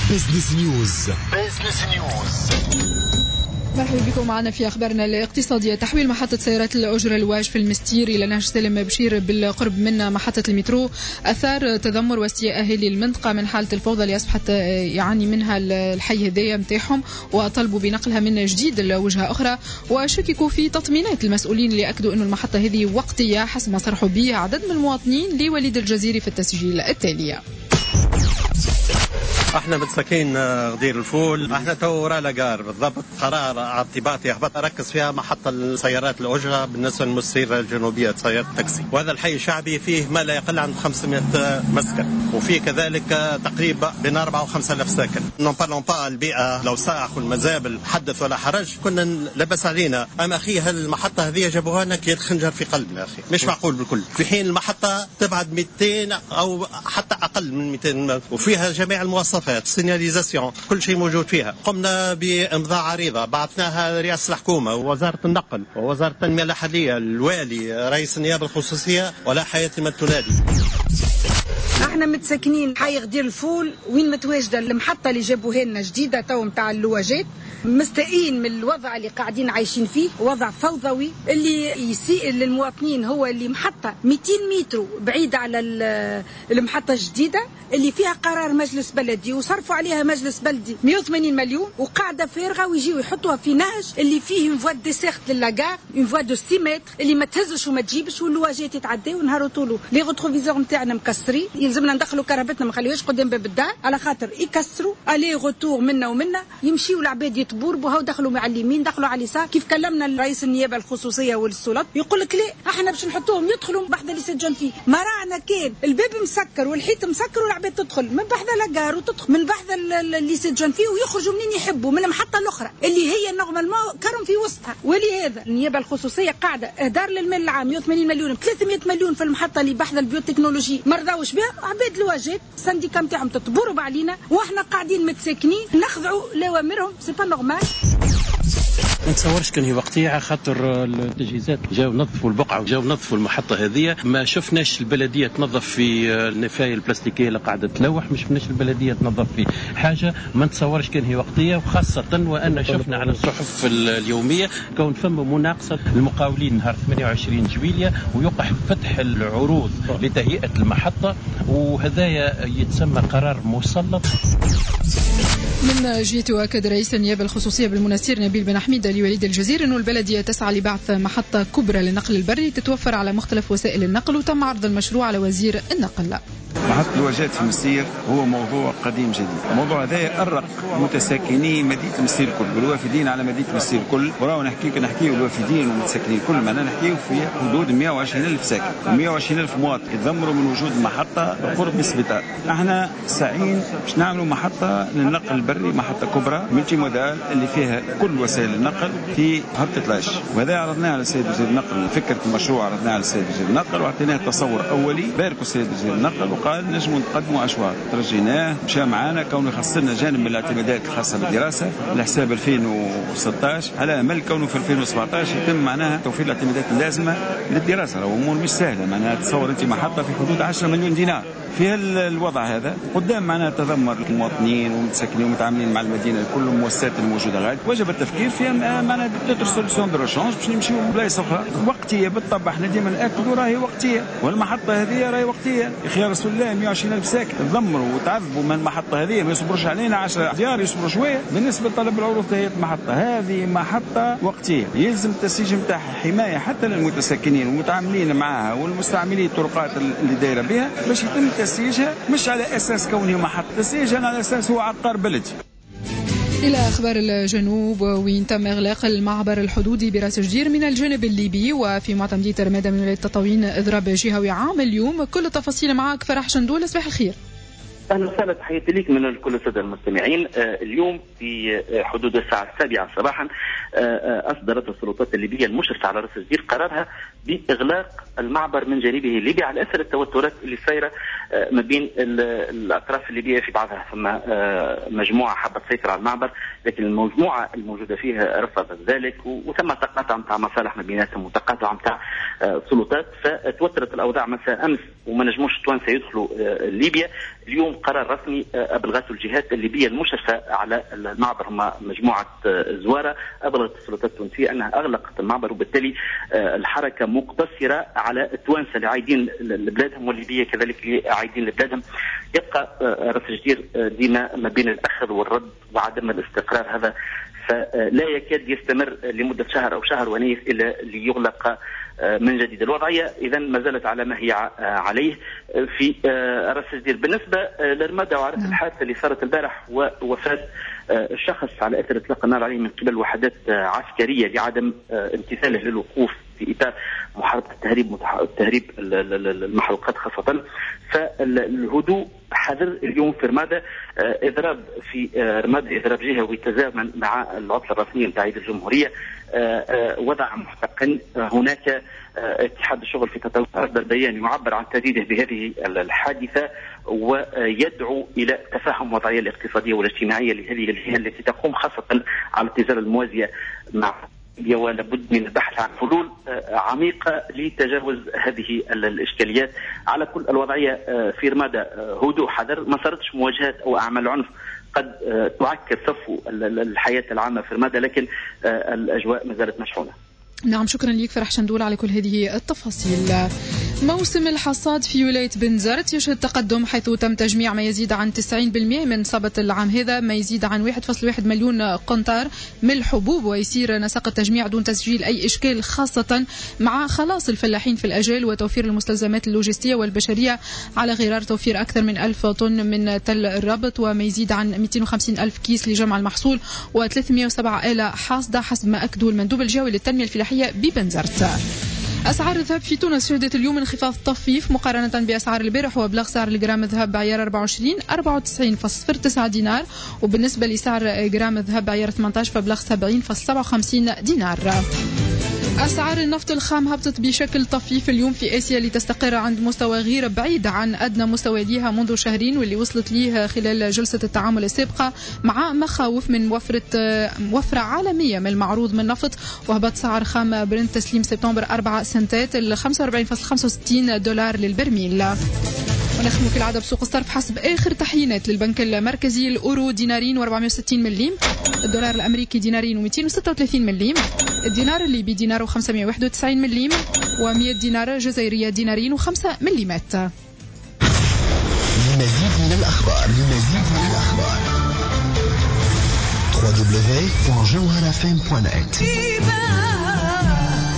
بزنس نيوز. مرحبا بكم معنا في أخبارنا الاقتصادية. تحويل محطة سيارات الأجرة الواج في المستير إلى نهج سالم بشير بالقرب من محطة المترو أثار تذمر واستياء أهالي المنطقة من حالة الفوضى اللي أصبحت يعني منها الحي هدايا متاعهم، وطلبوا بنقلها من جديد لوجهة أخرى، وشككوا في تطمينات المسؤولين اللي أكدوا أن المحطة هذه وقتية حسب ما صرحوا به عدد من المواطنين لوليد الجزيري في التسجيل التالي. احنا متساكين غدير الفول، احنا تو ورا لاجار بالضبط. قرار اعتباطي احبط اركز فيها محطه السيارات الاجره بالنسبه للمسيره الجنوبيه سيارات التاكسي، وهذا الحي شعبي فيه ما لا يقل عن 500 مسكن، وفيه كذلك تقريبا بين 4 و5 ألف ساكن. نون بارلون با البيئه، لو سائق والمزابل حدث ولا حرج كنا لبس علينا. اما اخي هالمحطه هذه جابوها لنا كي الخنجر في قلبنا اخي، مش معقول بالكل، في حين المحطه تبعد 200 او حتى اقل من 200 وفيها جميع المواصفات، سيناليزاسيون، كل شيء موجود فيها. قمنا بإمضاء عريضة بعثناها رئاسة الحكومة ووزارة النقل ووزارة التنمية المحلية، الوالي، رئيس النيابة الخصوصية، ولا حياة من تنادي. احنا متساكنين حي غدير الفول وين متواجده المحطه اللي جابوها لنا جديده تو نتاع اللواجات. مستائين من الوضع اللي قاعدين عايشين فيه، وضع فوضوي اللي يسيء للمواطنين. هو اللي محطه 200 متر بعيده على المحطه الجديده اللي فيها قرار مجلس بلدي وصرفوا عليها مجلس بلدي 180 مليون، وقاعده فارغه ويجيو يحطوها في نهج اللي فيه اون فوا دي سيرت للاغار، اون فوا دو 6 متر اللي ما تهزش وما تجيبش، واللواجات يتعداو ونهاروا طولو. لي غوتروفيزور نتاعنا مكسرين، يلزمنا ندخلوا كهربتنا ما نخليوهاش قدام باب الدار على خاطر يكسروا الي غوتور منا ومنا، يمشيوا العباد يتبوربوا. هاو دخلوا على اليمين دخلوا على اليسار. كيف كلمنا رئيس النيابه الخصوصيه والسلطات يقول لك لا احنا باش نحطوهم يدخلوا بحذا اللي سجن فيه. ما رانا كان الباب مسكر والحيط مسكر والعباد تدخل من بحذا لاجار وتدخل من بحذا اللي سجن فيه ويخرجوا منين يحبوا من المحطه الاخرى اللي هي نورمالمون كرم في وسطها. ولهذا النيابه الخصوصيه قاعده اهدار للمال العام 180 مليون، 300 مليون في المحطه اللي بحذا البيوتكنولوجي ما رضاوش بها. عباد الواجات السنديكا نتاعهم تتبرب علينا واحنا قاعدين متساكنين نخضعوا لاوامرهم. سي با نورمال. ما نتصورش كان هي وقتية على خاطر التجهيزات جاوا نظفوا البقعة وجاوا نظفوا المحطة هذه. ما شفناش البلدية تنظف في النفاية البلاستيكية اللي قاعدة تلوح، ما شفناش البلدية تنظف في حاجة. ما نتصورش كان هي وقتية، وخاصة وأن شفنا على الصحف اليومية كون فما مناقصة المقاولين نهار 28 جويلية ويوقع فتح العروض لتهيئة المحطة، وهذايا يتسمى قرار مسلط. من جهته أكد رئيس النيابة الخصوصية بالمنستير نبيل بن حميد لوليد الجزيري أنه البلدية تسعى لبعث محطة كبرى للنقل البري تتوفر على مختلف وسائل النقل، وتم عرض المشروع على وزير النقل. محطة الواجات في المستير هو موضوع قديم جديد. الموضوع هذا يأرق متساكني مدينة المستير الكل والوافدين على مدينة المستير الكل. وراو نحكيو الوافدين والمتساكنين الكل، معنا نحكيو في حدود 120 ألف ساكن و120 ألف مواطن يتضمروا من وجود محطة قرب السبيطار. احنا ساعين باش نعملوا محطة للنقل البري، محطة كبرى ملتي مودال اللي فيها كل وسائل النقل في هبطة لاش. وهذا عرضناه على السيد وزير النقل، فكرة المشروع عرضناه على السيد وزير النقل وعطيناه تصور أولي. باركوا السيد وزير النقل وقال نجموا نقدموا أشواط. ترجيناه مشى معانا كونه خصنا جانب من الاعتمادات الخاصة بالدراسة لحساب 2016 على أمل كونه في 2017 يتم معناها توفير الاعتمادات اللازمة للدراسة. لو أمور مش سهلة، معناها تصور أنت محطة في حدود 10 مليون دينار. في الوضع هذا قدام معنا تذمر المواطنين والمتساكنين ومتعاملين مع المدينة كل المؤسسات الموجودة غادي، وجب التفكير فيها معنا دوتر سوليسيون دو ريشونج باش نمشيو لبلايص أخرى وقتية. بالطبع احنا ديما نأكدوا راهي وقتية، والمحطة هذه راهي وقتية. يا رسول الله 120 ألف ساكن تضمروا وتعذبوا من المحطة هذه، ما يصبرش علينا 10 ديار، يصبروا شوية. بالنسبة لطلب العروض تهيئة المحطة هذه محطة وقتية، يلزم التسييج نتاعها حماية حتى للمتساكنين والمتعاملين معها والمستعملين الطرقات اللي دايرة بها، باش يتم تسييجها مش على أساس كونه محطة، تسييجها على أساس هو عقار بلدي. إلى أخبار الجنوب، وين تم إغلاق المعبر الحدودي براس جدير من الجانب الليبي، وفي معتمدية رمادة من ولاية تطاوين إضراب جهوي عام اليوم. كل التفاصيل معك فرح شندول. صباح الخير. أهلا وسهلا، تحياتي ليك من كل السادة المستمعين. اليوم في حدود الساعة 7 صباحا أصدرت السلطات الليبية المشرفة على راس جدير قرارها بإغلاق المعبر من جانبه الليبي على أثر التوترات اللي صايرة ما بين الأطراف الليبية في بعضها. ثم مجموعة حابة تسيطر على المعبر، لكن المجموعة الموجودة فيها رفضت ذلك، وثم تقاطع متاع مصالح ما بيناتهم وتقاطع متاع سلطات، فتوترت الأوضاع مساء أمس وما نجموش التوانسة يدخلوا ليبيا. اليوم قرار رسمي أبلغته الجهات الليبية المشرفة على المعبر، هما مجموعة زوارة، أبلغت السلطات التونسية أنها أغلقت المعبر، وبالتالي الحركة مقتصرة على التوانسة اللي عايدين لبلادهم والليبية كذلك اللي عايدين لبلادهم. يبقى راس جدير ديما ما بين الأخذ والرد وعدم الاستقرار هذا، فلا يكاد يستمر لمدة شهر أو شهر ونيف إلا ليغلق من جديد. الوضعية إذن ما زالت على ما هي عليه في راس جدير. بالنسبة لرمادة وعرف الحادثة اللي صارت البارح ووفاة شخص على أثر إطلاق النار عليه من قبل وحدات عسكرية لعدم امتثاله للوقوف في إطار محاربة التهريب المحروقات خاصة، فالهدوء حذر اليوم في رمادة. إضراب في رمادة إضراب جهوي تزامن مع العطلة الرسمية نتاع عيد الجمهورية، وضع محتقن. هناك اتحاد الشغل في تطور أصدر بيان يعبر عن تهديده بهذه الحادثة ويدعو إلى تفهم الوضعية الاقتصادية والاجتماعية لهذه الجهة التي تقوم خاصة على التجارة الموازية مع ولابد من البحث عن حلول عميقة لتجاوز هذه الإشكاليات. على كل الوضعية في رمادة هدوء حذر، ما صارتش مواجهات أو أعمال عنف قد تعكر صفو الحياة العامة في رمادة، لكن الأجواء ما زالت مشحونة. نعم، شكرا لك فرح شندول على كل هذه التفاصيل. موسم الحصاد في ولاية بنزرت يشهد تقدم، حيث تم تجميع ما يزيد عن 90% من صبت العام هذا، ما يزيد عن 1.1 مليون قنطار من الحبوب، ويسير نسق التجميع دون تسجيل أي إشكال، خاصة مع خلاص الفلاحين في الأجال وتوفير المستلزمات اللوجستية والبشرية، على غرار توفير أكثر من 1000 طن من تل الرابط، وما يزيد عن 250 ألف كيس لجمع المحصول، و307 آلة حاصدة حسب ما أكدوا المندوب الجوي للتنمية الفلاحية ببنزرت. أسعار الذهب في تونس شهدت اليوم انخفاض طفيف مقارنة بأسعار البارح، وبلغ سعر الجرام الذهب بعيار 24 94.09 دينار، وبالنسبة لسعر جرام الذهب بعيار 18 فبلغ 70.57 دينار. أسعار النفط الخام هبطت بشكل طفيف اليوم في آسيا لتستقر عند مستوى غير بعيد عن أدنى مستوى ليها منذ شهرين، واللي وصلت ليه خلال جلسة التعامل السابقة، مع مخاوف من وفرة عالمية من المعروض من النفط. وهبط سعر خام برنت تسليم سبتمبر 4 سنتات ل 45.65 دولار للبرميل. ونختم في العادة بسوق الصرف حسب آخر تحيينات للبنك المركزي. الأورو دينارين و460 مليم، الدولار الأمريكي دينارين و236 مليم، الدينار الليبي دينار و591 مليم، و100 دينار جزائرية دينارين و5 مليمات. لمزيد من الأخبار www.jawharafm.net.